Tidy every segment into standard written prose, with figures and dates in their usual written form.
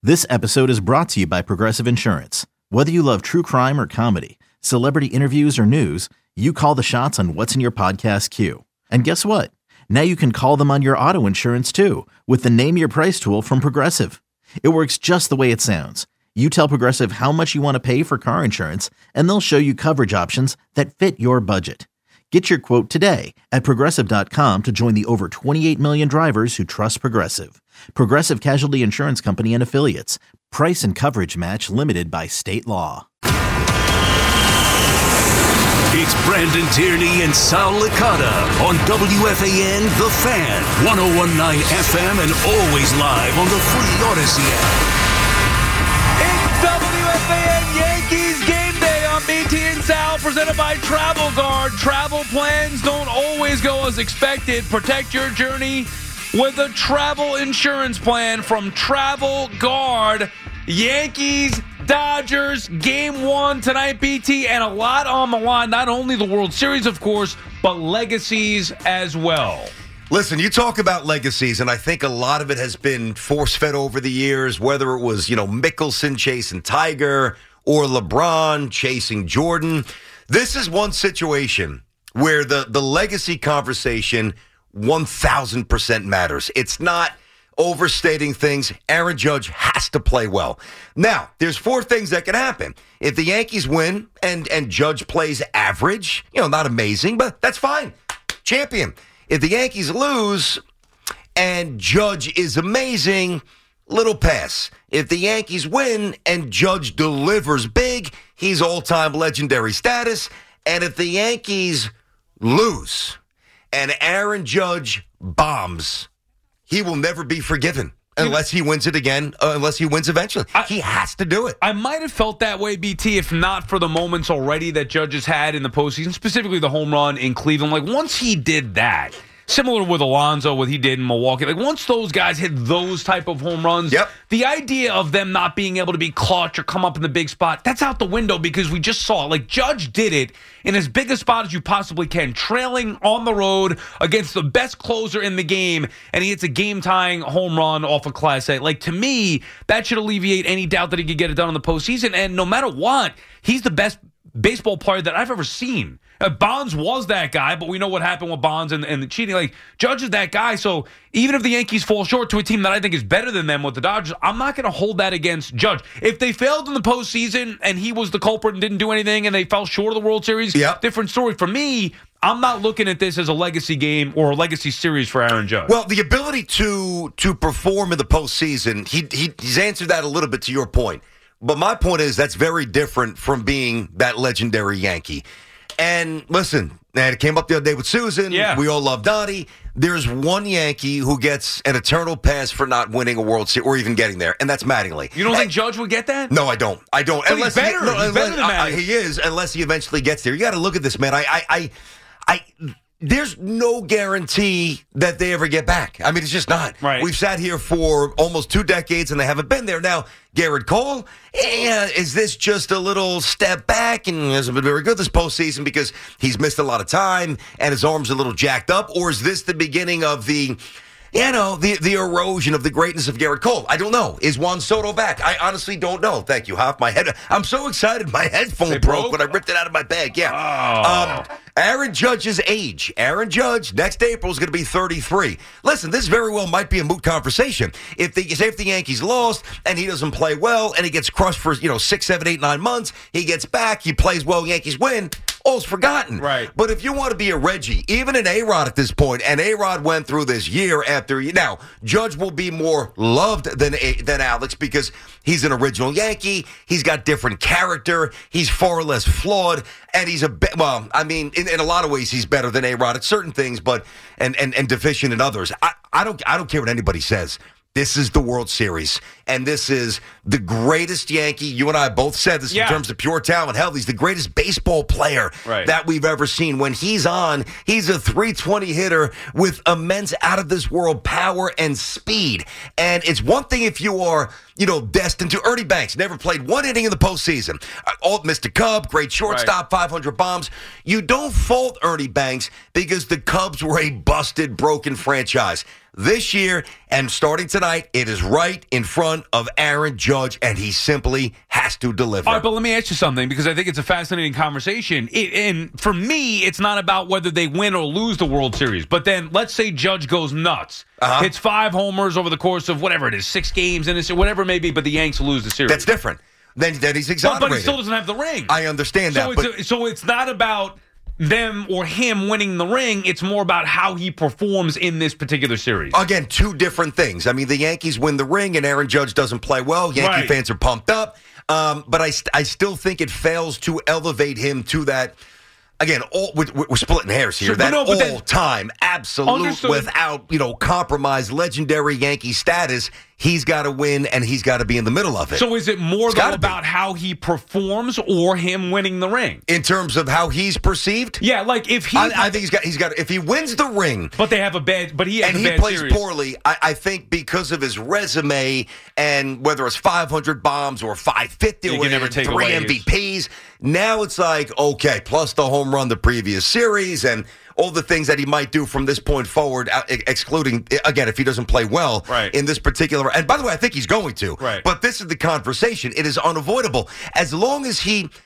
This episode is brought to you by Progressive Insurance. Whether you love true crime or comedy, celebrity interviews or news, you call the shots on what's in your podcast queue. And guess what? Now you can call them on your auto insurance too with the Name Your Price tool from Progressive. It works just the way it sounds. You tell Progressive how much you want to pay for car insurance, and they'll show you coverage options that fit your budget. Get your quote today at Progressive.com to join the over 28 million drivers who trust Progressive. Progressive Casualty Insurance Company and Affiliates. Price and coverage match limited by state law. It's Brandon Tierney and Sal Licata on WFAN The Fan, 101.9 FM, and always live on the free Odyssey app. WFAN Yankees game day on BT and Sal, presented by Travel Guard. Travel plans don't always go as expected. Protect your journey with a travel insurance plan from Travel Guard. Yankees, Dodgers, game one tonight, BT, and a lot on the line. Not only the World Series, of course, but legacies as well. Listen, you talk about legacies, and I think a lot of it has been force-fed over the years, whether it was, Mickelson chasing Tiger or LeBron chasing Jordan. This is one situation where the legacy conversation 1,000% matters. It's not overstating things. Aaron Judge has to play well. Now, there's four things that can happen. If the Yankees win and Judge plays average, not amazing, but that's fine. Champion. If the Yankees lose and Judge is amazing, little pass. If the Yankees win and Judge delivers big, he's all-time legendary status. And if the Yankees lose and Aaron Judge bombs, he will never be forgiven unless he wins it again, unless he wins eventually. He has to do it. I might have felt that way, BT, if not for the moments already that Judge has had in the postseason, specifically the home run in Cleveland. Like, once he did that, similar with Alonso, what he did in Milwaukee, like, once those guys hit those type of home runs, the idea of them not being able to be clutch or come up in the big spot, that's out the window because we just saw, like, Judge did it in as big a spot as you possibly can, trailing on the road against the best closer in the game, and he hits a game-tying home run off of Class A. Like, to me, that should alleviate any doubt that he could get it done in the postseason, and no matter what, he's the best baseball player that I've ever seen. Bonds was that guy, but we know what happened with Bonds and the cheating. Like, Judge is that guy, so even if the Yankees fall short to a team that I think is better than them with the Dodgers, I'm not going to hold that against Judge. If they failed in the postseason and he was the culprit and didn't do anything and they fell short of the World Series, different story. For me, I'm not looking at this as a legacy game or a legacy series for Aaron Judge. Well, the ability to perform in the postseason, he's answered that a little bit to your point. But my point is that's very different from being that legendary Yankee. And listen, it came up the other day with Susan. Yeah. We all love Donnie. There's one Yankee who gets an eternal pass for not winning a World Series or even getting there, and that's Mattingly. You don't think Judge would get that? No, I don't. So he's better. He's better than Mattingly. He is, unless he eventually gets there. You got to look at this, man. There's no guarantee that they ever get back. I mean, it's just not. Right. We've sat here for almost 2 decades, and they haven't been there. Now, Garrett Cole, is this just a little step back and hasn't been very good this postseason because he's missed a lot of time and his arm's a little jacked up? Or is this the beginning of the erosion of the greatness of Garrett Cole? I don't know. Is Juan Soto back? I honestly don't know. Thank you, Hoff. I'm so excited. My headphone broke when I ripped it out of my bag. Yeah. Aaron Judge's age. Aaron Judge, next April, is going to be 33. Listen, this very well might be a moot conversation. If the Yankees lost and he doesn't play well and he gets crushed for 6, 7, 8, 9 months, he gets back, he plays well, Yankees win, all's forgotten. Right. But if you want to be a Reggie, even an A-Rod at this point, and A-Rod went through this year after year. Now, Judge will be more loved than Alex because he's an original Yankee. He's got different character. He's far less flawed. And he's in a lot of ways, he's better than A-Rod at certain things, but and deficient in others. I don't care what anybody says. This is the World Series, and this is the greatest Yankee. You and I both said this in terms of pure talent. Hell, he's the greatest baseball player that we've ever seen. When he's on, he's a 320 hitter with immense out-of-this-world power and speed. And it's one thing if you are destined to. Ernie Banks never played one inning in the postseason. Mr. Cub, great shortstop, 500 bombs. You don't fault Ernie Banks because the Cubs were a busted, broken franchise. This year, and starting tonight, it is right in front of Aaron Judge, and he simply has to deliver. All right, but let me ask you something, because I think it's a fascinating conversation. And for me, it's not about whether they win or lose the World Series. But then, let's say Judge goes nuts. Hits 5 homers over the course of whatever it is, 6 games, and whatever it may be, but the Yanks lose the series. That's different. Then he's exonerated. But he still doesn't have the ring. I understand that. So it's not about them or him winning the ring. It's more about how he performs in this particular series. Again, 2 different things. I mean, the Yankees win the ring and Aaron Judge doesn't play well. Yankee fans are pumped up. But I still think it fails to elevate him to that. Again, we're splitting hairs here. Sure, all-time, absolute, without compromise, legendary Yankee status. He's got to win, and he's got to be in the middle of it. So is it more about how he performs or him winning the ring? In terms of how he's perceived? Yeah, like if he... I think he's got if he wins the ring... But they have a bad... But he has a bad series. And he plays series. poorly, I think because of his resume, and whether it's 500 bombs or 550 or 3 MVPs, now it's like, okay, plus the home run the previous series, and all the things that he might do from this point forward, excluding, again, if he doesn't play well in this particular... And by the way, I think he's going to. Right. But this is the conversation. It is unavoidable. As long as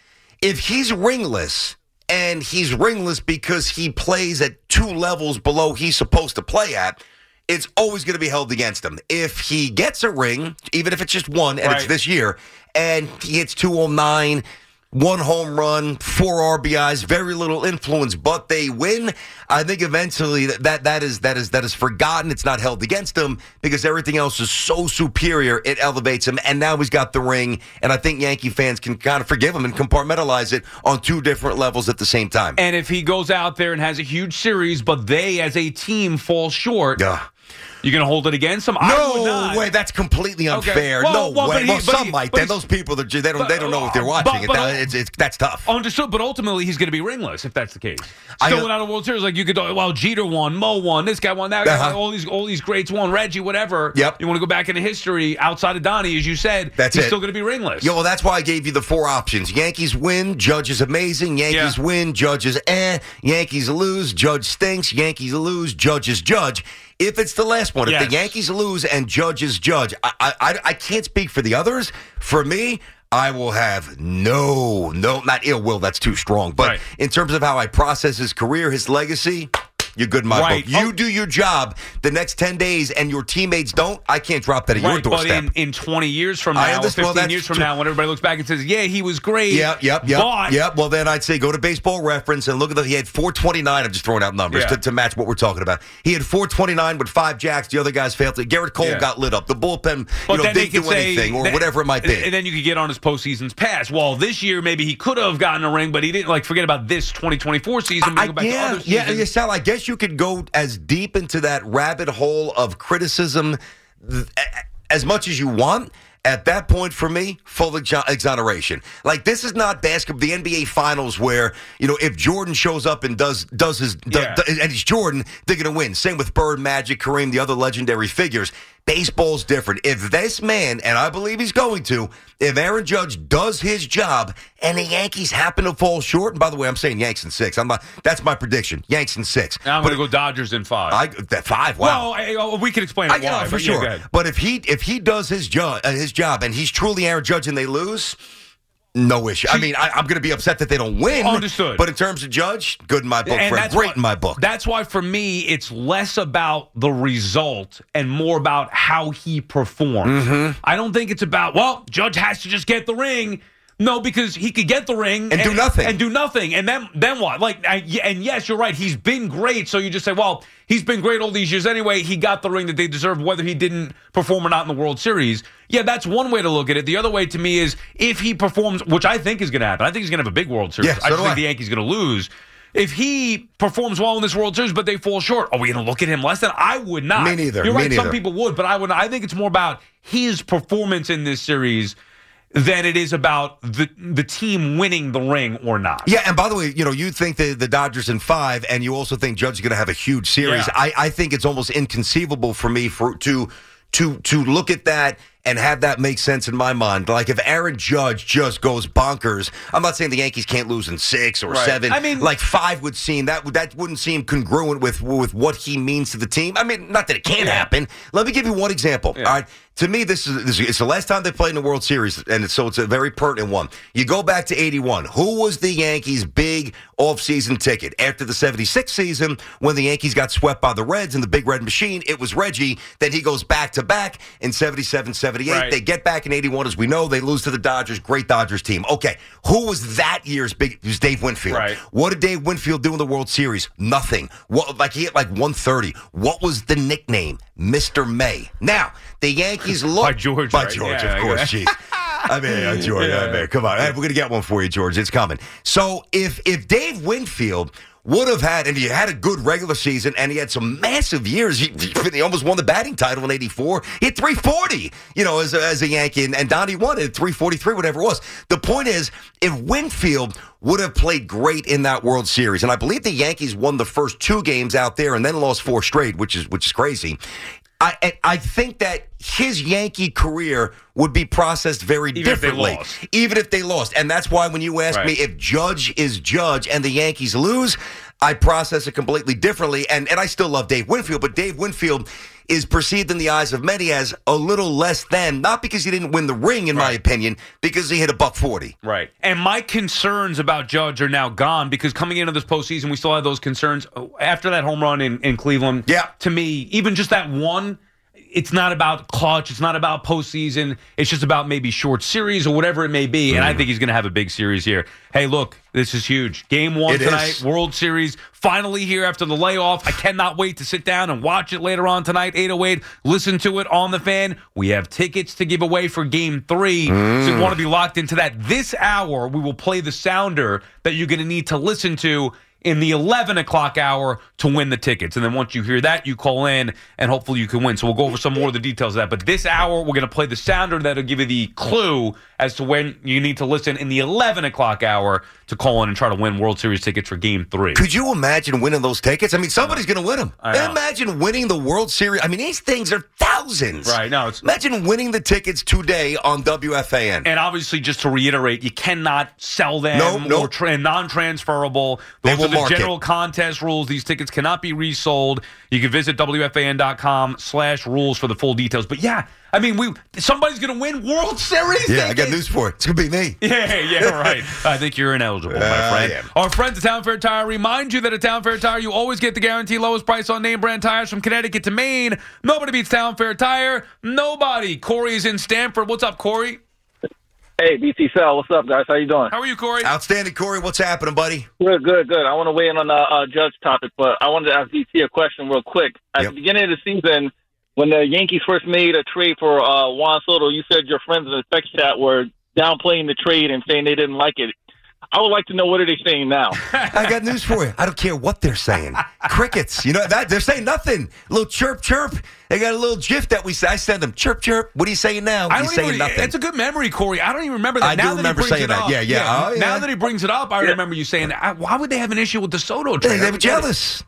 if he's ringless, and he's ringless because he plays at 2 levels below he's supposed to play at, it's always going to be held against him. If he gets a ring, even if it's just 1, and it's this year, and he hits 209... 1 home run, 4 RBIs, very little influence, but they win. I think eventually that is forgotten. It's not held against him because everything else is so superior. It elevates him, and now he's got the ring. And I think Yankee fans can kind of forgive him and compartmentalize it on 2 different levels at the same time. And if he goes out there and has a huge series, but they as a team fall short. You're going to hold it against him? No way. That's completely unfair. Okay. No way. Some might. Then those people, they don't know if they're watching it. That's tough. Understood. But ultimately, he's going to be ringless if that's the case. Still without a World Series, like you could. Well, Jeter won, Mo won, this guy won, that guy. All these greats won. Reggie, whatever. Yep. You want to go back into history outside of Donnie, as you said. He's still going to be ringless. Well, that's why I gave you the 4 options. Yankees win, Judge is amazing. Yankees win, Judge is Yankees lose, Judge stinks. Yankees lose, Judge is Judge. If it's the last one, if the Yankees lose and Judge is Judge, I can't speak for the others. For me, I will have no, not ill will, that's too strong. But in terms of how I process his career, his legacy, you're good in my book. You do your job the next 10 days and your teammates don't, I can't drop that at your doorstep. But in 20 years from now, 15 years from now, when everybody looks back and says, yeah, he was great. Well, then I'd say go to Baseball Reference and look at he had 429. I'm just throwing out numbers to match what we're talking about. He had 429 with 5 jacks. The other guys failed. Garrett Cole got lit up. The bullpen, didn't do anything or whatever it might be. And then you could get on his postseason's pass. Well, this year, maybe he could have gotten a ring, but he didn't. Forget about this 2024 season. Go back to other seasons. Sal, I guess you could go as deep into that rabbit hole of criticism as much as you want. At that point, for me, full exoneration. This is not basketball, the NBA Finals, where if Jordan shows up and does his and he's Jordan, they're going to win. Same with Bird, Magic, Kareem, the other legendary figures. Baseball's different. If this man, and I believe he's going to, if Aaron Judge does his job and the Yankees happen to fall short, and by the way, I'm saying Yanks in 6. That's my prediction. Yanks in 6. I'm going to go Dodgers in 5. 5? Wow. Well, we can explain it why. For sure. But if he does his job and he's truly Aaron Judge and they lose, no issue. I'm going to be upset that they don't win. Understood. But in terms of Judge, good in my book, Fred. Great in my book. That's why, for me, it's less about the result and more about how he performs. Mm-hmm. I don't think it's about, Judge has to just get the ring. No, because he could get the ring and do nothing. And then what? And yes, you're right. He's been great. So you just say, well, he's been great all these years anyway. He got the ring that they deserve, whether he didn't perform or not in the World Series. Yeah, that's one way to look at it. The other way to me is if he performs, which I think is going to happen. I think he's going to have a big World Series. I just think the Yankees are going to lose. If he performs well in this World Series, but they fall short, are we going to look at him less than? I would not. Me neither. You're right. Some people would, but I would not. I think it's more about his performance in this series than it is about the team winning the ring or not. Yeah, and by the way, you think the Dodgers in 5, and you also think Judge is going to have a huge series. Yeah. I think it's almost inconceivable for me to look at that and have that make sense in my mind. Like if Aaron Judge just goes bonkers, I'm not saying the Yankees can't lose in 6 or 7. I mean, like 5 would seem that wouldn't seem congruent with what he means to the team. I mean, not that it can't happen. Let me give you one example. All right. To me, this is it's the last time they played in the World Series, and so it's a very pertinent one. You go back to 81. Who was the Yankees' big offseason ticket? After the 76 season, when the Yankees got swept by the Reds in the Big Red Machine, it was Reggie. Then he goes back-to-back in 77, 78. Right. They get back in 81, as we know. They lose to the Dodgers. Great Dodgers team. Okay, who was that year's big? It was Dave Winfield. Right. What did Dave Winfield do in the World Series? Nothing. He hit like 130. What was the nickname? Mr. May. Now, the Yankees look by George, by right? George, Yeah, of course. Jeez. I mean, George, I mean, come on. Hey, we're going to get one for you, George. It's coming. So if Dave Winfield would have had, and he had a good regular season, and he had some massive years. He almost won the batting title in 84. He hit 340, as a Yankee, and Donnie won it at 343, whatever it was. The point is, if Winfield would have played great in that World Series, and I believe the Yankees won the first 2 games out there and then lost 4 straight, which is crazy. I think that his Yankee career would be processed very differently, even if they lost. And that's why when you ask me if Judge is Judge and the Yankees lose, I process it completely differently. And I still love Dave Winfield, but Dave Winfield is perceived in the eyes of many as a little less than, not because he didn't win the ring, in my opinion, because he hit $140. Right. And my concerns about Judge are now gone because coming into this postseason, we still had those concerns. After that home run in Cleveland, to me, even just that one, it's not about clutch. It's not about postseason. It's just about maybe short series or whatever it may be. And I think he's going to have a big series here. Hey, look, this is huge. Game 1 tonight, World Series, finally here after the layoff. I cannot wait to sit down and watch it later on tonight, 808. Listen to it on the Fan. We have tickets to give away for Game 3. So you want to be locked into that. This hour, we will play the sounder that you're going to need to listen to in the 11 o'clock hour to win the tickets. And then once you hear that, you call in, and hopefully you can win. So we'll go over some more of the details of that. But this hour, we're going to play the sounder that'll give you the clue as to when you need to listen in the 11 o'clock hour to call in and try to win World Series tickets for Game 3. Could you imagine winning those tickets? I mean, somebody's going to win them. Imagine winning the World Series. I mean, these things are thousands. Right. No, imagine winning the tickets today on WFAN. And obviously, just to reiterate, you cannot sell them or non-transferable. Those are the general contest rules. These tickets cannot be resold. You can visit WFAN.com/rules for the full details. But yeah, I mean, somebody's going to win World Series tickets. I got news for it. It's going to be me. Yeah, right. I think you're ineligible, my friend. Our friends at Town Fair Tire remind you that at Town Fair Tire, you always get the guaranteed lowest price on name brand tires from Connecticut to Maine. Nobody beats Town Fair Tire. Nobody. Corey's in Stamford. What's up, Corey? Hey, BT Sal, what's up, guys? How you doing? How are you, Corey? Outstanding, Corey. What's happening, buddy? Good. I want to weigh in on the Judge topic, but I wanted to ask BT a question real quick. At the beginning of the season, when the Yankees first made a trade for Juan Soto, you said your friends in the text chat were downplaying the trade and saying they didn't like it. I would like to know, what are they saying now? I got news for you. I don't care what they're saying. Crickets. You know that they're saying nothing. A little chirp, chirp. They got a little gif that I send them. Chirp, chirp. What are you saying now? He's saying nothing. It's a good memory, Corey. I don't even remember that. I do remember saying that. Yeah. Oh, yeah. Now that he brings it up, I remember you saying that. Why would they have an issue with the Soto trade? They were jealous.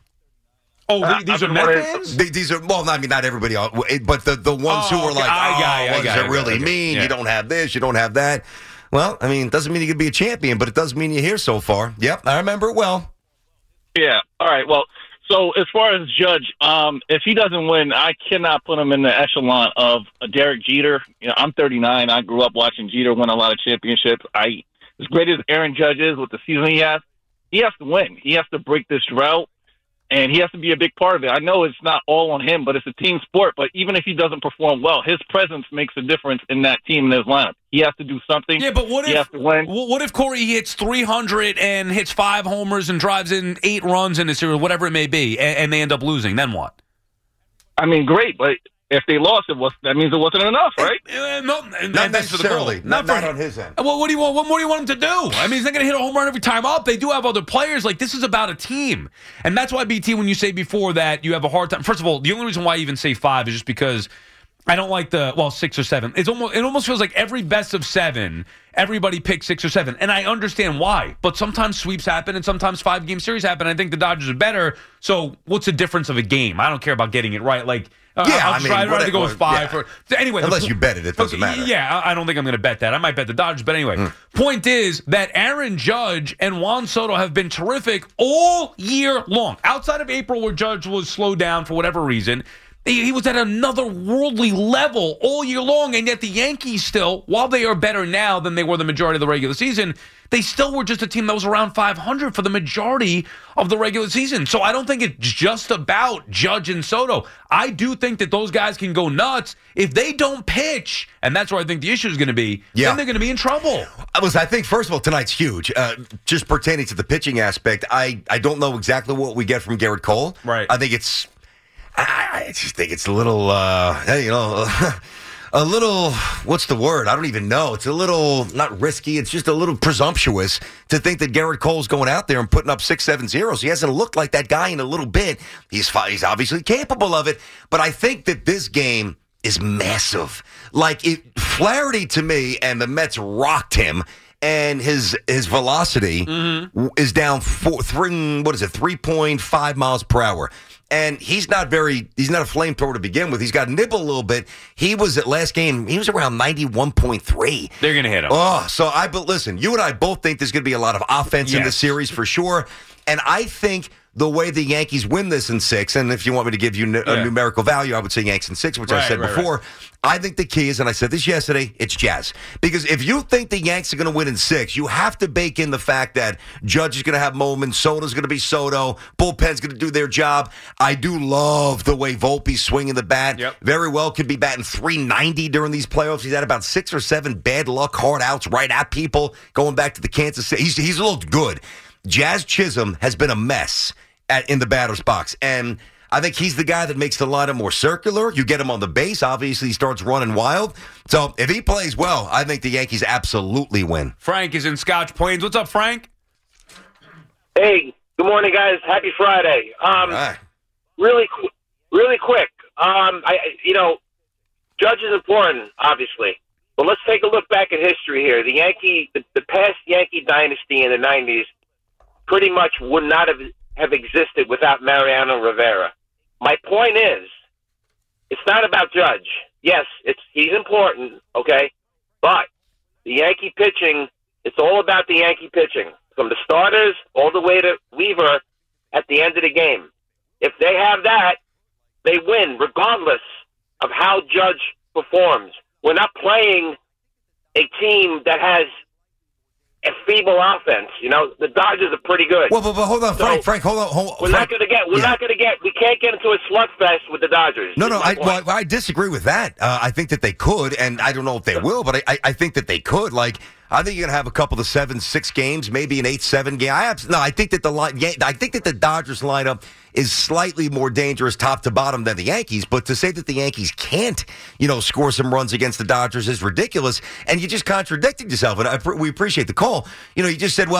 Oh, these are Met fans? These are, well, I mean, not everybody, but the ones who were like, what does it really mean? You don't have this, you don't have that. Well, I mean, it doesn't mean you could be a champion, but it does mean you're here so far. Yep, I remember it well. Yeah, all right, well, so as far as Judge, if he doesn't win, I cannot put him in the echelon of Derek Jeter. You know, I'm 39. I grew up watching Jeter win a lot of championships. As great as Aaron Judge is with the season he has to win. He has to break this drought. And he has to be a big part of it. I know it's not all on him, but it's a team sport. But even if he doesn't perform well, his presence makes a difference in that team and his lineup. He has to do something. Yeah, but he has to win. What if Corey hits 300 and hits 5 homers and drives in 8 runs in the series, whatever it may be, and they end up losing? Then what? I mean, great, but if they lost, that means it wasn't enough, right? No, not necessarily. Not on his end. Well, what do you want? What more do you want him to do? I mean, he's not going to hit a home run every time up. They do have other players. Like, this is about a team, and that's why, BT, when you say before that you have a hard time. First of all, the only reason why I even say 5 is just because I don't like 6 or 7. It almost feels like every best of 7, everybody picks 6 or 7, and I understand why. But sometimes sweeps happen, and sometimes 5-game series happen. I think the Dodgers are better. So what's the difference of a game? I don't care about getting it right. Like, I'd rather go with 5. Yeah. Anyway, unless you bet it doesn't matter. Yeah, I don't think I'm going to bet that. I might bet the Dodgers, but anyway. Point is that Aaron Judge and Juan Soto have been terrific all year long. Outside of April, where Judge was slowed down for whatever reason, he was at another worldly level all year long, and yet the Yankees still, while they are better now than they were the majority of the regular season, they still were just a team that was around 500 for the majority of the regular season. So I don't think it's just about Judge and Soto. I do think that those guys can go nuts. If they don't pitch, and that's where I think the issue is going to be, then they're going to be in trouble. I think, first of all, tonight's huge. Just pertaining to the pitching aspect, I don't know exactly what we get from Garrett Cole. Right. I just think it's a little, a little, what's the word? I don't even know. It's a little, not risky. It's just a little presumptuous to think that Garrett Cole's going out there and putting up 6-7 zeros. He hasn't looked like that guy in a little bit. He's obviously capable of it. But I think that this game is massive. Flaherty to me, and the Mets rocked him. And his velocity is down 3.5 miles per hour. And he's not a flamethrower to begin with. He's got nibble a little bit. He was at last game, he was around 91.3. They're going to hit him. But listen, you and I both think there's going to be a lot of offense in the series for sure. And I think the way the Yankees win this in 6, and if you want me to give you a numerical value, I would say Yanks in 6, which I said before. Right. I think the key is, and I said this yesterday, it's Jazz. Because if you think the Yanks are going to win in 6, you have to bake in the fact that Judge is going to have moments, Soto's going to be Soto, bullpen's going to do their job. I do love the way Volpe's swinging the bat. Yep. Very well could be batting .390 during these playoffs. He's had about 6 or 7 bad luck, hard outs right at people, going back to the Kansas City. He's looked good. Jazz Chisholm has been a mess in the batter's box. And I think he's the guy that makes the lineup more circular. You get him on the base. Obviously, he starts running wild. So if he plays well, I think the Yankees absolutely win. Frank is in Scotch Plains. What's up, Frank? Hey, good morning, guys. Happy Friday. Right. Really quick. Judge is important, obviously. But let's take a look back at history here. The past Yankee dynasty in the 90s pretty much would not have existed without Mariano Rivera. My point is, it's not about Judge. Yes, he's important, okay? But the Yankee pitching, it's all about the Yankee pitching. From the starters all the way to Weaver at the end of the game. If they have that, they win, regardless of how Judge performs. We're not playing a team that has a feeble offense. The Dodgers are pretty good. Well, but hold on, Frank, hold on. We can't get into a slugfest with the Dodgers. No, I disagree with that. I think that they could, and I don't know if they will, but I think that they could. I think you're going to have a couple of 7-6 games, maybe an 8-7 game. I think that the Dodgers lineup is slightly more dangerous top to bottom than the Yankees. But to say that the Yankees can't, score some runs against the Dodgers is ridiculous. And you just contradicted yourself. And we appreciate the call. You just said,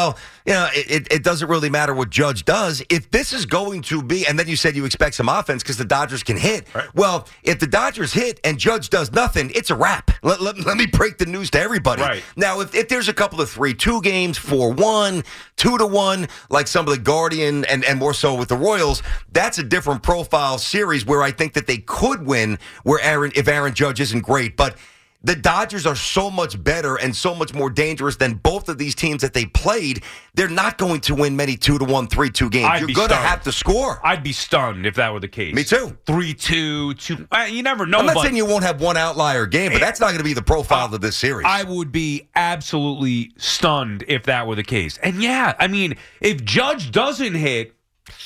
it doesn't really matter what Judge does. If this is going to be, and then you said you expect some offense because the Dodgers can hit. Right. Well, if the Dodgers hit and Judge does nothing, it's a wrap. Let me break the news to everybody. Right. Now, if there's a couple of 3-2 games, 4-1, 2-1, like some of the Guardian and more so with the Royals, that's a different profile series where I think that they could win if Aaron Judge isn't great. But the Dodgers are so much better and so much more dangerous than both of these teams that they played. They're not going to win many 2-1, 3-2 games. You're going to have to score. I'd be stunned if that were the case. Me too. 3-2, 2. You never know. I'm not saying you won't have one outlier game, but that's not going to be the profile of this series. I would be absolutely stunned if that were the case. And if Judge doesn't hit,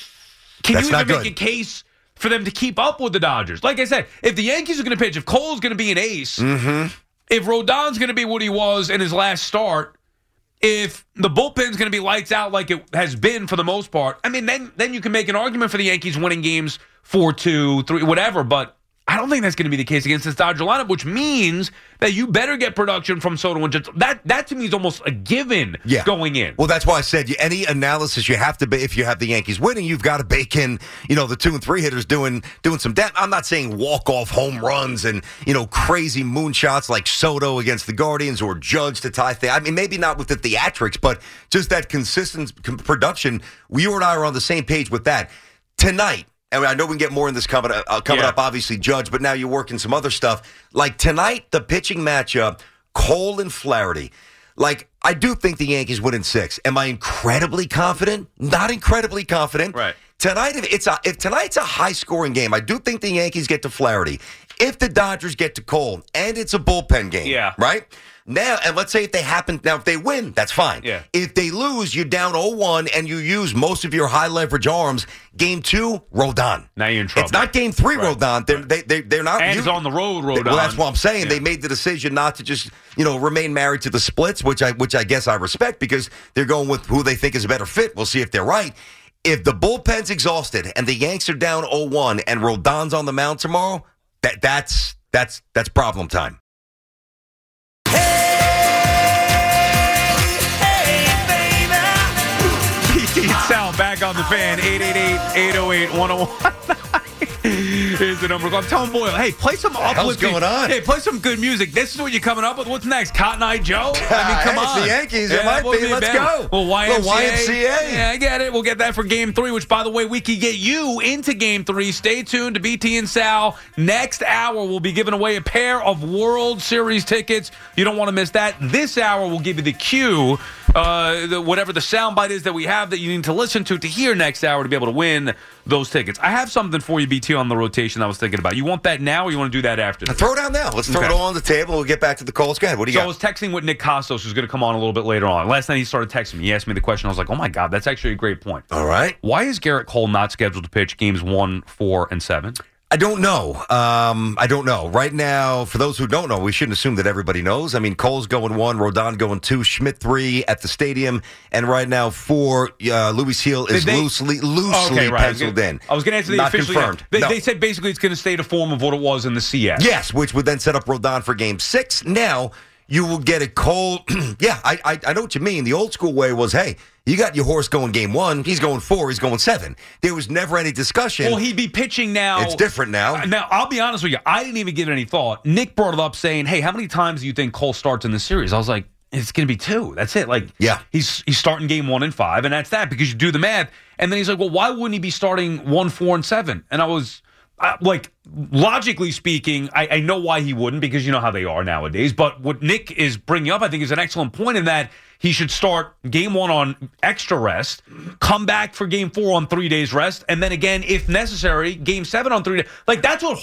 can you even make a case for them to keep up with the Dodgers? Like I said, if the Yankees are going to pitch, if Cole's going to be an ace, if Rodon's going to be what he was in his last start, if the bullpen's going to be lights out like it has been for the most part, then you can make an argument for the Yankees winning games 4-2, 3, whatever, but I don't think that's going to be the case against this Dodger lineup, which means that you better get production from Soto and Judge. That to me is almost a given going in. Well, that's why I said any analysis you have to, if you have the Yankees winning, you've got to bake in, the 2 and 3 hitters doing some depth. I'm not saying walk-off home runs and, crazy moonshots like Soto against the Guardians or Judge to tie things. Maybe not with the theatrics, but just that consistent production. You and I are on the same page with that. Tonight, and I know we can get more in this coming up, obviously, Judge, but now you're working some other stuff. Like tonight, the pitching matchup, Cole and Flaherty. Like, I do think the Yankees win in 6. Am I incredibly confident? Not incredibly confident. Right. Tonight, if tonight's a high-scoring game, I do think the Yankees get to Flaherty. If the Dodgers get to Cole, and it's a bullpen game, right? Now, and let's say if they win, that's fine. Yeah. If they lose, you're down 0-1, and you use most of your high-leverage arms. Game 2, Rodon. Now you're in trouble. It's not Game 3, right. Rodon. They're not. And it's on the road, Rodon. Well, that's what I'm saying. They made the decision not to just, remain married to the splits, which I guess I respect because they're going with who they think is a better fit. We'll see if they're right. If the bullpen's exhausted and the Yanks are down 0-1 and Rodon's on the mound tomorrow, that's problem time. Sal back on the Fan. 888-808-1019 is the number. I'm telling Boyle, hey, play some uplifting. What's going on? Hey, play some good music. This is what you're coming up with. What's next? Cotton Eye Joe? I mean, come on. It's the Yankees. It might be. Let's go. Well, YMCA. Yeah, I get it. We'll get that for Game 3, which, by the way, we can get you into Game 3. Stay tuned to BT and Sal. Next hour, we'll be giving away a pair of World Series tickets. You don't want to miss that. This hour, we'll give you the cue, whatever the soundbite is that we have that you need to listen to hear next hour to be able to win those tickets. I have something for you, BT, on the rotation I was thinking about. You want that now or you want to do that after? Throw it out now. Let's throw it all on the table. We'll get back to the calls. Go ahead. What do you got? I was texting with Nick Costos, who's going to come on a little bit later on. Last night he started texting me. He asked me the question. I was like, oh, my God, that's actually a great point. All right. Why is Garrett Cole not scheduled to pitch games 1, 4, and 7? I don't know. I don't know. Right now, for those who don't know, we shouldn't assume that everybody knows. I mean, Cole's going 1, Rodon going 2, Schmidt 3 at the stadium, and right now 4, Luis Heel is loosely penciled in. I was going to answer the Not officially. confirmed. They said basically it's going to stay the form of what it was in the CS. Yes, which would then set up Rodon for Game 6. Now, you will get a Cole. Yeah, I know what you mean. The old school way was, hey, you got your horse going Game 1. He's going 4. He's going 7. There was never any discussion. Well, he'd be pitching now. It's different now. Now, I'll be honest with you. I didn't even give it any thought. Nick brought it up saying, hey, how many times do you think Cole starts in the series? I was like, it's going to be 2. That's it. Like, yeah. He's starting Game 1 and 5, and that's that because you do the math. And then he's like, well, why wouldn't he be starting 1, 4, and 7? And I was like, logically speaking, I know why he wouldn't because you know how they are nowadays. But what Nick is bringing up, I think, is an excellent point in that he should start Game 1 on extra rest, come back for Game 4 on 3 days rest, and then again, if necessary, Game 7 on 3 days. Like, that's what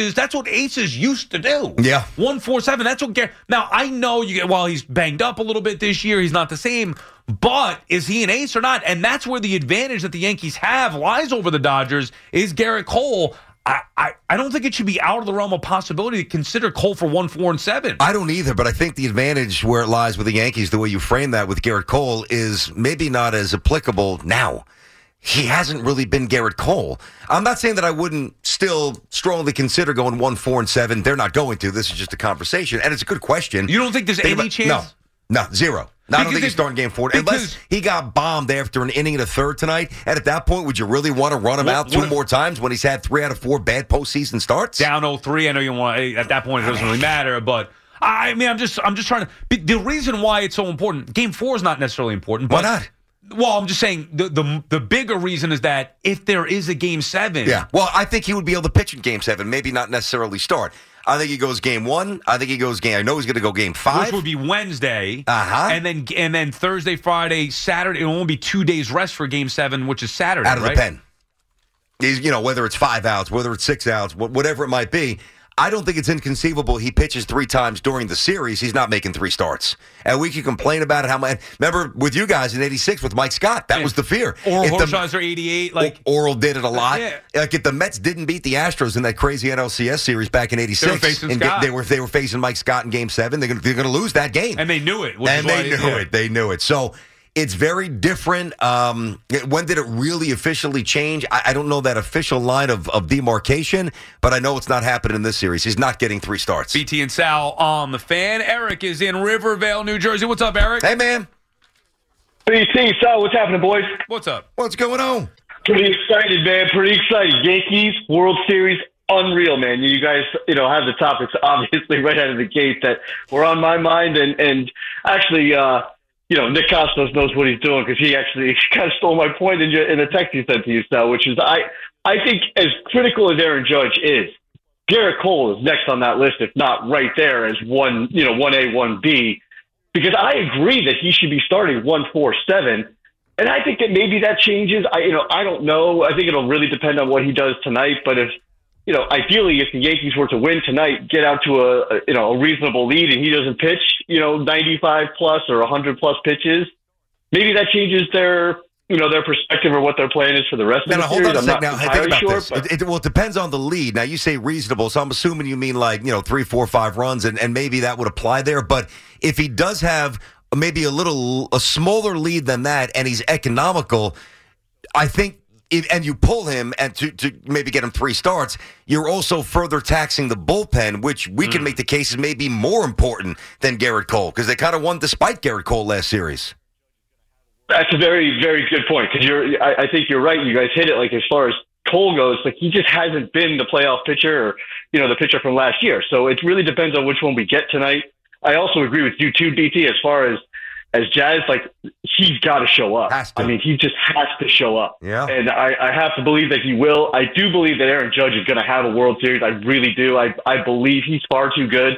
aces used to do. Yeah. 1, 4, 7. That's what. Now, I know while he's banged up a little bit this year, he's not the same. But is he an ace or not? And that's where the advantage that the Yankees have lies over the Dodgers is Garrett Cole. I don't think it should be out of the realm of possibility to consider Cole for 1, 4, and 7. I don't either, but I think the advantage where it lies with the Yankees, the way you frame that with Garrett Cole, is maybe not as applicable now. He hasn't really been Garrett Cole. I'm not saying that I wouldn't still strongly consider going 1, 4, and 7. They're not going to. This is just a conversation, and it's a good question. You don't think there's any chance? No, zero. I don't think he's starting Game 4. Unless he got bombed after an inning and a third tonight. And at that point, would you really want to run him out 2 more times when he's had 3 out of 4 bad postseason starts? Down 0-3. I know you want. At that point, it doesn't really matter. But I mean, I'm just trying to. The reason why it's so important. Game 4 is not necessarily important. But, why not? Well, I'm just saying the bigger reason is that if there is a Game 7. Yeah. Well, I think he would be able to pitch in Game 7. Maybe not necessarily start. I think he goes Game 1. I think he goes I know he's going to go Game 5, which would be Wednesday. And then Thursday, Friday, Saturday. It'll only be 2 days rest for Game 7, which is Saturday. Out of the pen. He's, whether it's 5 outs, whether it's 6 outs, whatever it might be. I don't think it's inconceivable he pitches 3 times during the series. He's not making 3 starts. And we can complain about it. Remember with you guys in 86 with Mike Scott, that was the fear. Or Horsheimer 88. Oral did it a lot. Yeah. Like if the Mets didn't beat the Astros in that crazy NLCS series back in 86. They were facing Scott. They were facing Mike Scott in Game 7. They're going to lose that game. And they knew it. They knew it. So it's very different. When did it really officially change? I don't know that official line of demarcation, but I know it's not happening in this series. He's not getting 3 starts. BT and Sal on the Fan. Eric is in Rivervale, New Jersey. What's up, Eric? Hey, man. BT, Sal, what's happening, boys? What's up? What's going on? Pretty excited, man. Pretty excited. Yankees, World Series, unreal, man. You guys, have the topics, obviously, right out of the gate that were on my mind. And actually, Nick Costos knows what he's doing because he actually kind of stole my point in the text he sent to you, Sal, which is I think as critical as Aaron Judge is, Garrett Cole is next on that list, if not right there as 1A, 1B, because I agree that he should be starting 1-4-7. And I think that maybe that changes. I don't know. I think it'll really depend on what he does tonight. But if, ideally, if the Yankees were to win tonight, get out to a reasonable lead, and he doesn't pitch, 95 plus or 100 plus pitches, maybe that changes their perspective or what their plan is for the rest of the series. Hold on a second. Now, think about this. It depends on the lead. Now, you say reasonable, so I'm assuming you mean 3, 4, 5 runs, and maybe that would apply there. But if he does have maybe a smaller lead than that, and he's economical, I think, and you pull him and to maybe get him 3 starts, you're also further taxing the bullpen, which we can make the case is maybe more important than Garrett Cole, because they kind of won despite Garrett Cole last series. That's a very, very good point, because I think you're right. You guys hit it. Like, as far as Cole goes, he just hasn't been the playoff pitcher or, the pitcher from last year. So it really depends on which one we get tonight. I also agree with you too, BT, as far as Jazz, he's got to show up. He just has to show up. Yeah. And I have to believe that he will. I do believe that Aaron Judge is going to have a World Series. I really do. I believe he's far too good.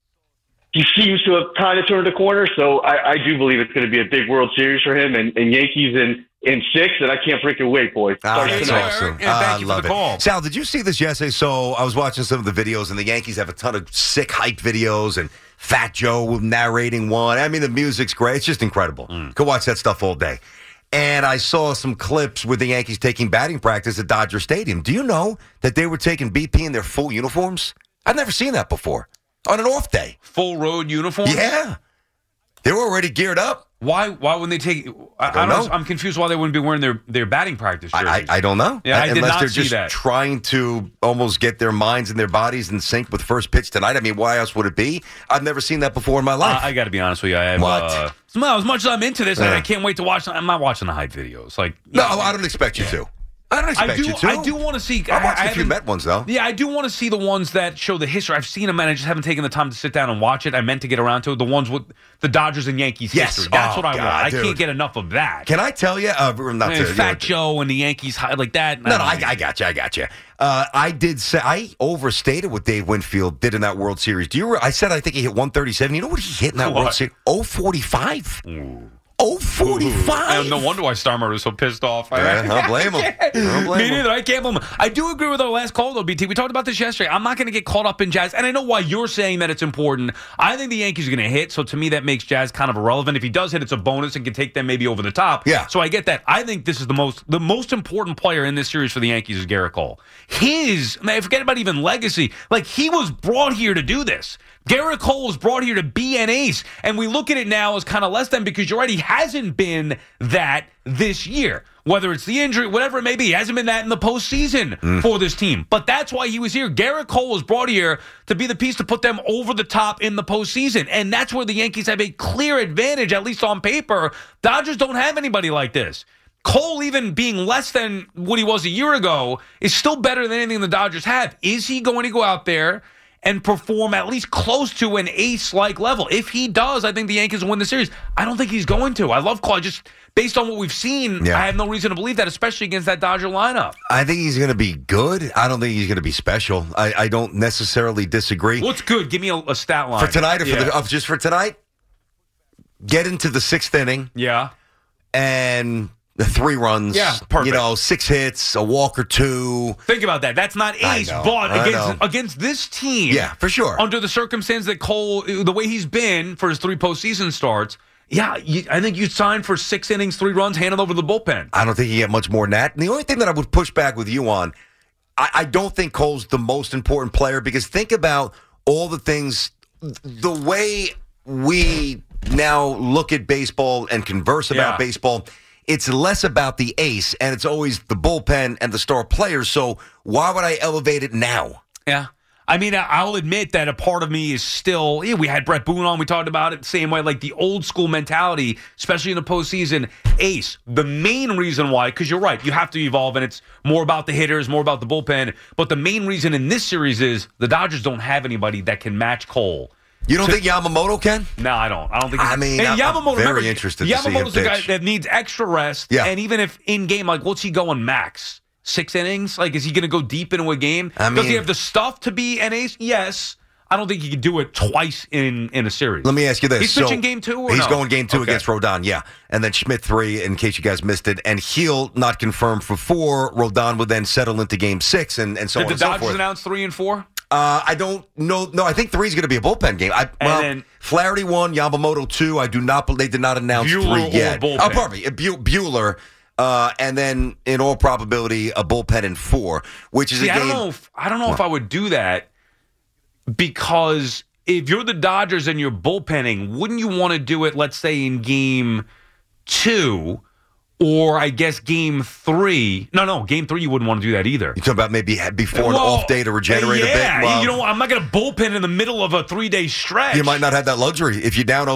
He seems to have kind of turned a corner, so I do believe it's going to be a big World Series for him, and Yankees in 6, and I can't freaking wait, boys. That's awesome. Thank you for the call. Sal, did you see this yesterday? So I was watching some of the videos, and the Yankees have a ton of sick hype videos, and Fat Joe narrating one. I mean, the music's great. It's just incredible. Could watch that stuff all day. And I saw some clips with the Yankees taking batting practice at Dodger Stadium. Do you know that they were taking BP in their full uniforms? I've never seen that before. On an off day. Full road uniform? Yeah. They were already geared up. Why wouldn't they take I don't know. I'm confused why they wouldn't be wearing their batting practice jerseys. I don't know. Yeah, I did Unless not they're see just that. trying to almost get their minds and their bodies in sync with first pitch tonight. I mean, why else would it be? I've never seen that before in my life. I got to be honest with you. I have, What? As much as I'm into this, I can't wait to watch. I'm not watching the hype videos. No, I don't expect you to. I don't expect you to. I do want to see. I watched a few Met ones, though. Yeah, I do want to see the ones that show the history. I've seen them, and I just haven't taken the time to sit down and watch it. I meant to get around to it. The ones with the Dodgers and Yankees history. That's what I want. Dude. I can't get enough of that. Can I tell you? Fat Joe and the Yankees like that. No, I got you. I did say I overstated what Dave Winfield did in that World Series. I said I think he hit 137. You know what he hit in that World Series? 045. Ooh. 045. No wonder why Starmer was so pissed off. I don't blame him. Me neither. I can't blame him. I do agree with our last call, though, BT. We talked about this yesterday. I'm not going to get caught up in Jazz, and I know why you're saying that it's important. I think the Yankees are going to hit, so to me that makes Jazz kind of irrelevant. If he does hit, it's a bonus and can take them maybe over the top. Yeah. So I get that. I think this is the most important player in this series for the Yankees is Garrett Cole. Forget about even legacy. He was brought here to do this. Garrett Cole was brought here to be an ace, and we look at it now as kind of less than because you're right, he hasn't been that this year. Whether it's the injury, whatever it may be, he hasn't been that in the postseason for this team. But that's why he was here. Garrett Cole was brought here to be the piece to put them over the top in the postseason, and that's where the Yankees have a clear advantage, at least on paper. Dodgers don't have anybody like this. Cole, even being less than what he was a year ago, is still better than anything the Dodgers have. Is he going to go out there and perform at least close to an ace-like level? If he does, I think the Yankees will win the series. I don't think he's going to. I love Cole. Just based on what we've seen, I have no reason to believe that, especially against that Dodger lineup. I think he's going to be good. I don't think he's going to be special. I don't necessarily disagree. What's good? Give me a stat line. For tonight or just for tonight? Get into the 6th inning. Yeah. And the 3 runs. Yeah, perfect. 6 hits, a walk or 2. Think about that. That's not ace, but against this team. Yeah, for sure. Under the circumstance that Cole, the way he's been for his 3 postseason starts, I think you'd sign for 6 innings, 3 runs, handed over the bullpen. I don't think you get much more than that. And the only thing that I would push back with you on, I don't think Cole's the most important player, because think about all the things, the way we now look at baseball and converse about baseball. It's less about the ace, and it's always the bullpen and the star players. So why would I elevate it now? Yeah. I mean, I'll admit that a part of me is still, we had Brett Boone on, we talked about it the same way, the old school mentality, especially in the postseason, ace. The main reason why, because you're right, you have to evolve, and it's more about the hitters, more about the bullpen. But the main reason in this series is the Dodgers don't have anybody that can match Cole. You don't think Yamamoto can? No, I don't. I don't think. I'm very interested to see him Yamamoto's a guy pitch. that needs extra rest. Yeah. And even if in game, what's he going max? 6 innings? Like, is he going to go deep into a game? I Does he mean- have the stuff to be an ace? Yes. I don't think he can do it twice in a series. Let me ask you this. He's pitching game 2 or He's no? going game 2 Okay. against Rodon, yeah. And then Schmidt 3, in case you guys missed it. And Heel not confirmed for 4. Rodon would then settle into game 6 and so Did on the and so Dodgers forth. announce 3 and 4? I don't know. No, I think 3 is going to be a bullpen game. then- Flaherty 1, Yamamoto 2. They did not announce Buehler 3 yet. or bullpen? Oh, pardon me. Buehler. And then, in all probability, a bullpen in 4, which is See, a game. I don't know if I would do that because if you're the Dodgers and you're bullpenning, wouldn't you want to do it, let's say, in game 2 or I guess game 3? No, game 3 you wouldn't want to do that either. You talking about maybe before an off day to regenerate a bit? Well, you know, I'm not going to bullpen in the middle of a 3-day stretch. you might not have that luxury if you're down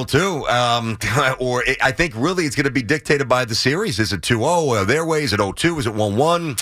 0-2. I think really it's going to be dictated by the series. Is it 2-0 their way? Is it 0-2? Is it 1-1?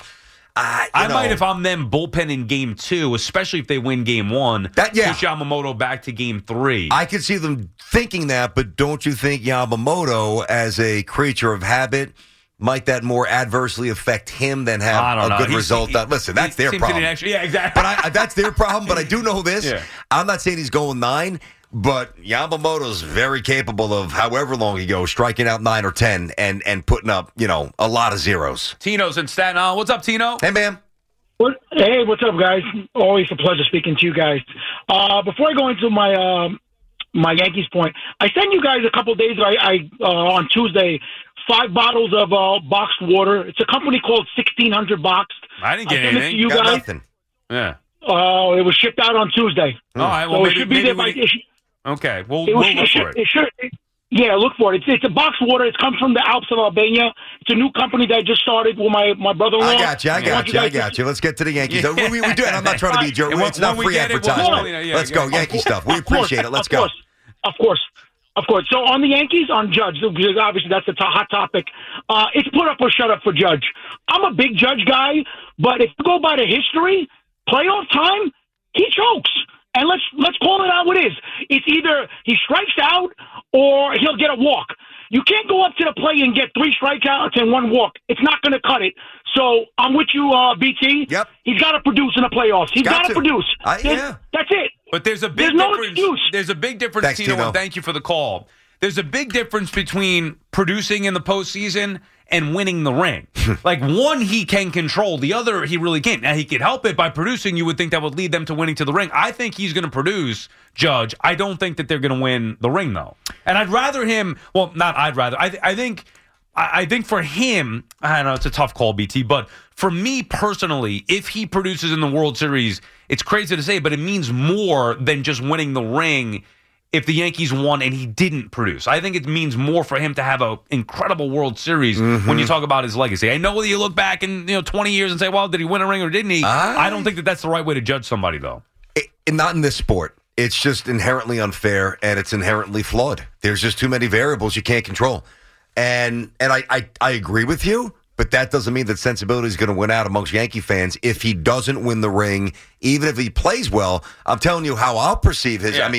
I might, if I'm them, bullpen in game 2, especially if they win game 1, push Yamamoto back to game 3. I could see them thinking that, but don't you think Yamamoto, as a creature of habit, might that more adversely affect him than have a good result? Listen, that's their problem. Yeah, exactly. But that's their problem. But I do know this. Yeah. I'm not saying he's going 9, but Yamamoto's very capable of, however long he goes, striking out 9 or 10 and putting up, a lot of zeros. Tino's in Staten Island. What's up, Tino? Hey, man. Hey, what's up, guys? Always a pleasure speaking to you guys. Before I go into my Yankees point, I sent you guys a couple of days ago, on Tuesday, 5 bottles of boxed water. It's a company called 1600 Boxed. I didn't get sent it anything. to you Got guys. nothing. Yeah. It was shipped out on Tuesday. All right. Well, So maybe, it should be there by. okay. We'll look for it. Yeah, look for it. It's a boxed water. It comes from the Alps of Albania. It's a new company that I just started with my brother-in-law. I got you. Let's get to the Yankees. Yeah. We do it. I'm not trying to be a jerk. And It's not when we free get it, we'll- advertising. Let's go. Yankee stuff. We appreciate it. Let's go. Of course. So on the Yankees, on Judge, because obviously that's the hot topic. It's put up or shut up for Judge. I'm a big Judge guy, but if you go by the history, playoff time, he chokes. And let's call it out what it is. It's either he strikes out or he'll get a walk. You can't go up to the plate and get 3 strikeouts and 1 walk. It's not going to cut it. So I'm with you, BT. Yep. He's got to produce in the playoffs. He's got to produce. Yeah. That's it. But there's a big There's no difference. excuse. There's a big difference, Thanks, Tino, Tino. and thank you for the call. There's a big difference between producing in the postseason and winning the ring. Like, one he can control, the other he really can't. Now, he could help it by producing. You would think that would lead them to winning to the ring. I think he's going to produce, Judge. I don't think that they're going to win the ring, though. And I'd rather him, well, not I'd rather. I think for him, I know it's a tough call, BT, but for me personally, if he produces in the World Series, it's crazy to say, but it means more than just winning the ring if the Yankees won and he didn't produce. I think it means more for him to have an incredible World Series when you talk about his legacy. I know whether you look back in 20 years and say, well, did he win a ring or didn't he? I don't think that that's the right way to judge somebody, though. Not in this sport. It's just inherently unfair and it's inherently flawed. There's just too many variables you can't control. And I agree with you, but that doesn't mean that sensibility is going to win out amongst Yankee fans if he doesn't win the ring, even if he plays well. I'm telling you how I'll perceive his. Yeah.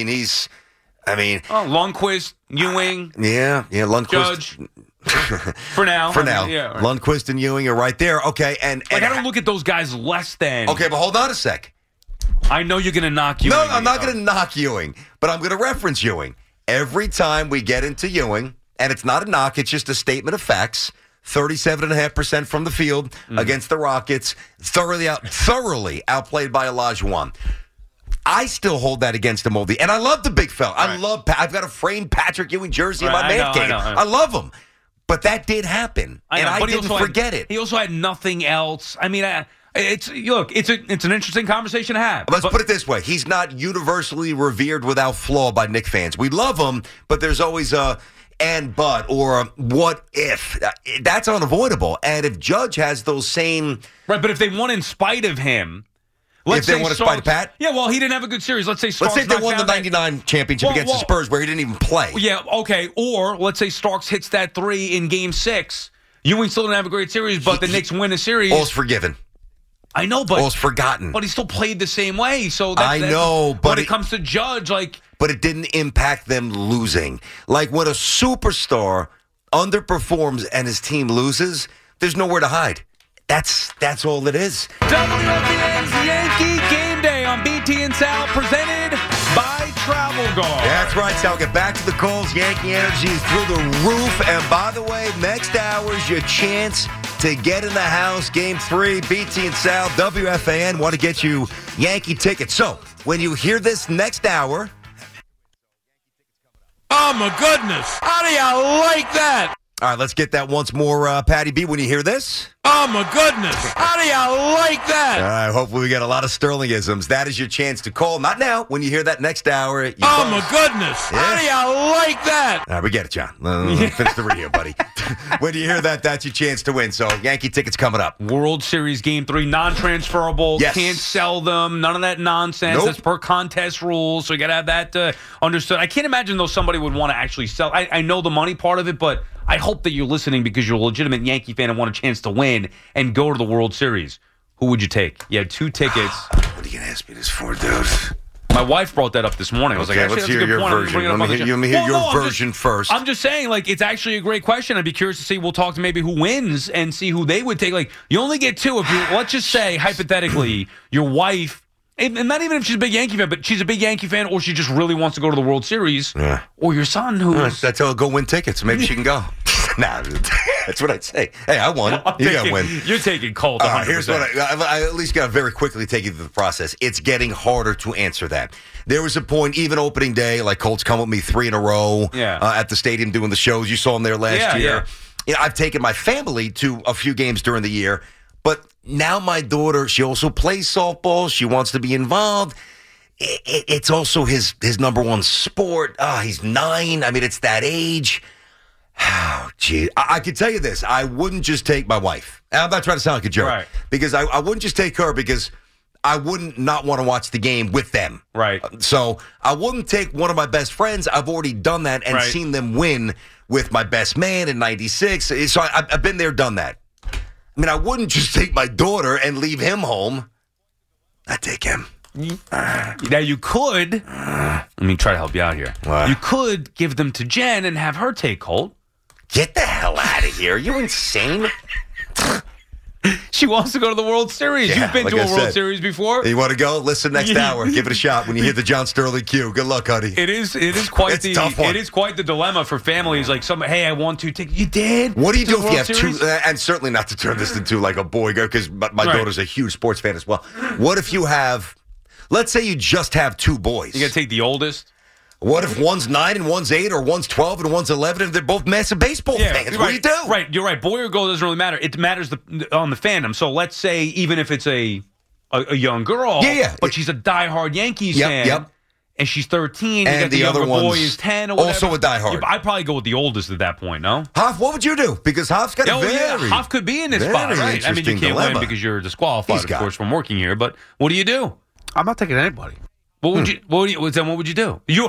Lundqvist, Ewing. Yeah, Lundqvist. Judge. For now. Yeah, right. Lundqvist and Ewing are right there. Okay, and I don't look at those guys less than. Okay, but hold on a sec. I know you're going to knock Ewing. No, I'm not going to knock Ewing, but I'm going to reference Ewing. Every time we get into Ewing, and it's not a knock, it's just a statement of facts, 37.5% from the field against the Rockets, thoroughly outplayed by Olajuwon. I still hold that against him, Oldie. And I love the big fella. Right. I've got a framed Patrick Ewing jersey in my Right, man cave. I know. I love him. But that did happen. And I didn't forget it. He also had nothing else. I mean, it's an interesting conversation to have. Let's put it this way. He's not universally revered without flaw by Knicks fans. We love him, but there's always a and but or a what if. That's unavoidable. And if Judge has those same... Right, but if they won in spite of him... If they won in spite of Pat? Yeah, well, he didn't have a good series. Let's say they won the 99 championship against the Spurs where he didn't even play. Yeah, okay. Or let's say Starks hits that 3 in Game 6. Ewing still didn't have a great series, but the Knicks win a series. All's forgiven. I know, but... All's forgotten. But he still played the same way. So I know, but... When it comes to Judge, like... But it didn't impact them losing. Like when a superstar underperforms and his team loses, there's nowhere to hide. That's all it is. WFAN's Yankee Game Day on BT and Sal, presented by Travel Guard. That's right, Sal. Get back to the calls. Yankee energy is through the roof. And by the way, next hour is your chance to get in the house. Game 3, BT and Sal, WFAN want to get you Yankee tickets. So when you hear this next hour. Oh, my goodness. How do you like that? All right, let's get that once more, Patty B, when you hear this. Oh, my goodness. How do you like that? All right, hopefully we get a lot of Sterlingisms. That is your chance to call. Not now. When you hear that next hour. Oh, my goodness. Yeah. How do you like that? All right, we get it, John. Finish the radio, buddy. When you hear that, that's your chance to win. So Yankee tickets coming up. World Series Game 3, non-transferable. Yes. Can't sell them. None of that nonsense. Nope. That's per contest rules. So you got to have that understood. I can't imagine, though, somebody would want to actually sell. I know the money part of it, but I hope that you're listening because you're a legitimate Yankee fan and want a chance to win and go to the World Series. Who would you take? You had 2 tickets. What are you going to ask me this for, dude? My wife brought that up this morning. I was like, actually, let's that's a hear good your point. version. Let me hear your version first. I'm just saying, like, it's actually a great question. I'd be curious to see. We'll talk to maybe who wins and see who they would take. Like, you only get 2. If you, let's just say, hypothetically, your wife, and not even if she's a big Yankee fan, but she's a big Yankee fan, or she just really wants to go to the World Series, or your son who's... That's how I'll go win tickets. Maybe she can go. Nah, that's what I'd say. Hey, I won. You got to win. You're taking Colt. Here's what I at least got to very quickly take you through the process. It's getting harder to answer that. There was a point, even opening day, like Colt's come with me 3 in a row at the stadium doing the shows. You saw him there last year. Yeah. You know, I've taken my family to a few games during the year, but now my daughter, she also plays softball. She wants to be involved. It's also his number one sport. He's 9. I mean, it's that age. Oh, gee. I can tell you this. I wouldn't just take my wife. I'm not trying to sound like a jerk. Right. Because I wouldn't just take her because I wouldn't not want to watch the game with them. Right. So I wouldn't take one of my best friends. I've already done that and seen them win with my best man in 96. So I've been there, done that. I mean, I wouldn't just take my daughter and leave him home. I'd take him. Now, you could, let me try to help you out here. What? You could give them to Jen and have her take Colt. Get the hell out of here. Are you insane? She wants to go to the World Series. Yeah, You've been like to I a World said. Series before. You want to go? Listen next hour. Give it a shot when you hear the John Sterling cue. Good luck, honey. It is quite It's a tough one. it is quite the dilemma for families. Like, hey, I want to take. You did. What do you To do the if you World have Series? 2? And certainly not to turn this into like a boy girl, because my daughter's a huge sports fan as well. What if you have, let's say you just have 2 boys. You got to take the oldest. What if one's 9 and one's 8, or one's 12 and one's 11, and they're both massive baseball fans? Right, What do you do? Right, you're right. Boy or girl doesn't really matter. It matters on the fandom. So let's say even if it's a young girl, but she's a diehard Yankees fan, and she's 13, and you got the other younger boy one's is 10 or whatever. also a diehard. Yeah, I'd probably go with the oldest at that point, no? Hoff, what would you do? Because Hoff's got a very... Hoff could be in this very spot, right? I mean, you interesting can't dilemma. win because you're disqualified, of course, from working here. But what do? I'm not taking anybody. What would you? What would you do? Your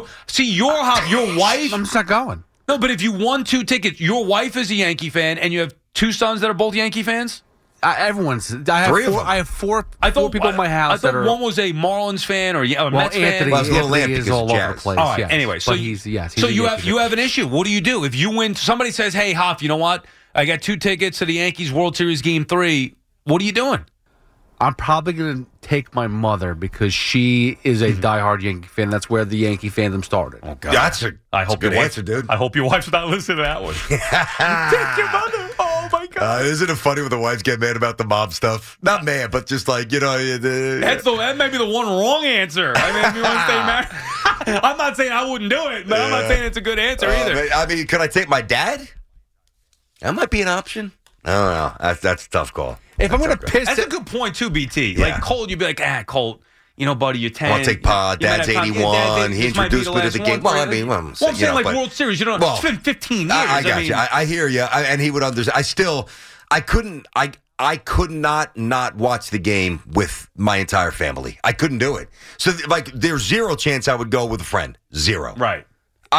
wife. I'm just not going. No, but if you won 2 tickets, your wife is a Yankee fan, and you have 2 sons that are both Yankee fans. I have 3 of 4. them. I have four people in my house I thought that are. one was a Marlins fan or a Mets Anthony, fan. Well, it's a little Anthony lamp is because all of over jazz. the place. All right. Yes. Anyway, so But he's so a you Yankee have an issue. What do you do if you win? Somebody says, "Hey, Hoff, you know what? I got 2 tickets to the Yankees World Series Game 3. What are you doing?" I'm probably going to take my mother because she is a diehard Yankee fan. That's where the Yankee fandom started. Oh God! That's a good your answer, dude. I hope your wife's not listening to that one. Take your mother. Oh my God! Isn't it funny when the wives get mad about the mom stuff? Not mad, but just like, you know. That may be the one wrong answer. I mean, if you want to stay married, I'm not saying I wouldn't do it, but I'm not saying it's a good answer either. I mean, could I take my dad? That might be an option. I don't know. That's a tough call. If I'm going to piss That's a good point too, BT. Yeah. Like Colt, you'd be like, Colt, buddy, you're 10. I'll take Pa. You might Dad's have time. 81. Yeah, He introduced me to the game. Well, I mean, I'm saying like World Series. It's been 15 years. I got you. I hear you. And he would understand. I could not watch the game with my entire family. I couldn't do it. So, like, there's 0 chance I would go with a friend. 0. Right.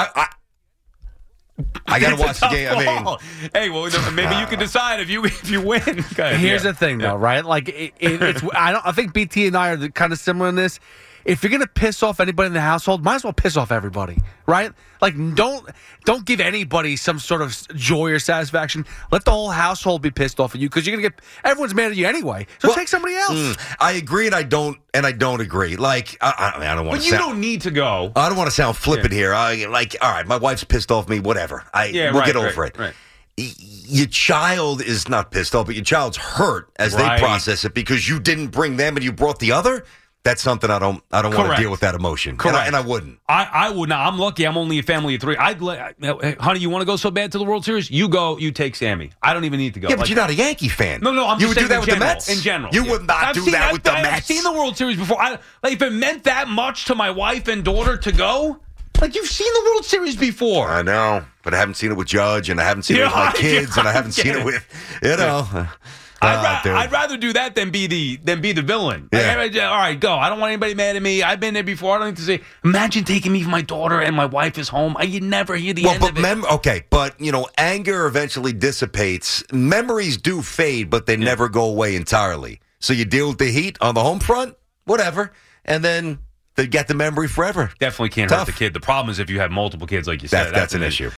I got to watch the game. I mean, hey, well, maybe you can decide if you win. Here's the thing, though, right? Like, it's I think BT and I are kind of similar in this. if you're going to piss off anybody in the household, might as well piss off everybody, right? Like, don't give anybody some sort of joy or satisfaction. Let the whole household be pissed off at you because you're going to everyone's mad at you anyway. So take somebody else. I agree, and I don't agree. Like, I don't want to. But you don't need to go. I don't want to sound flippant here. All right, my wife's pissed off me. Whatever. We'll get over it. Right. Your child is not pissed off, but your child's hurt as they process it because you didn't bring them and you brought the other. That's something I don't want to deal with that emotion. Correct. And I wouldn't. I would not. I'm lucky. I'm only a family of 3. Honey, you want to go so bad to the World Series? You go. You take Sammy. I don't even need to go. Yeah, but you're not a Yankee fan. No. I'm you just would do saying that with general, the Mets in general. You would not do that with the Mets. I've seen the World Series before. If it meant that much to my wife and daughter to go, like you've seen the World Series before. I know, but I haven't seen it with Judge, and I haven't seen it with my kids, and I haven't seen it with I'd rather do that than be the villain. Yeah. Like, all right, go. I don't want anybody mad at me. I've been there before. I don't need to say. Imagine taking me from my daughter and my wife is home. You never hear the end of it. But anger eventually dissipates. Memories do fade, but they never go away entirely. So you deal with the heat on the home front, whatever, and then they get the memory forever. Definitely can't hurt the kid. The problem is if you have multiple kids, like you said. That's an issue.